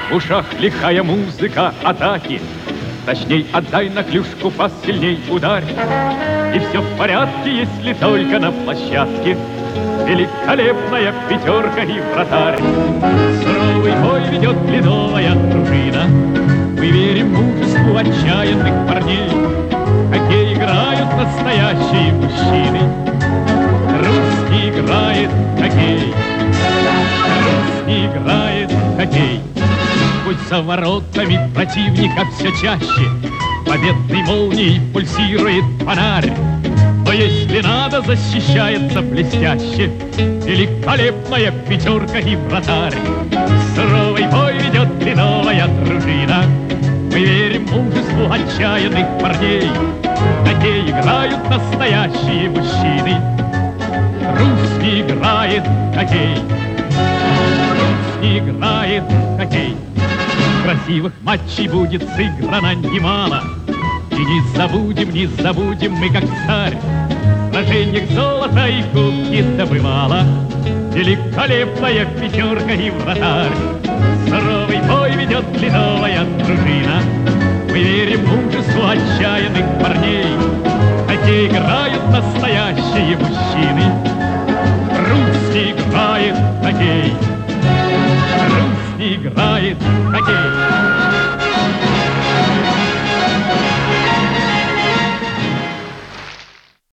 В ушах лихая музыка атаки. Точней, отдай на клюшку, пас сильней ударь. И все в порядке, если только на площадке великолепная пятерка и вратарь. Суровый бой ведет ледовая дружина. Мы верим мужеству отчаянных парней. В хоккей играют настоящие мужчины. Русский играет в хоккей. Русский играет в хоккей. Пусть за воротами противника все чаще победной молнией пульсирует фонарь. Но если надо, защищается блестяще великолепная пятерка и вратарь. Суровый бой ведет ледовая дружина. Мы верим мужеству отчаянных парней. В хоккей играют настоящие мужчины. Русский играет в хоккей. Русский играет в хоккей. Красивых матчей будет сыграно немало. И не забудем мы, как царь, в сражениях золота и кубки добывала великолепная пятерка и вратарь. Суровый бой ведет ледовая дружина. Мы верим в мужеству отчаянных парней. В хоккей играют настоящие мужчины. Русский играет в хоккей. Русский играет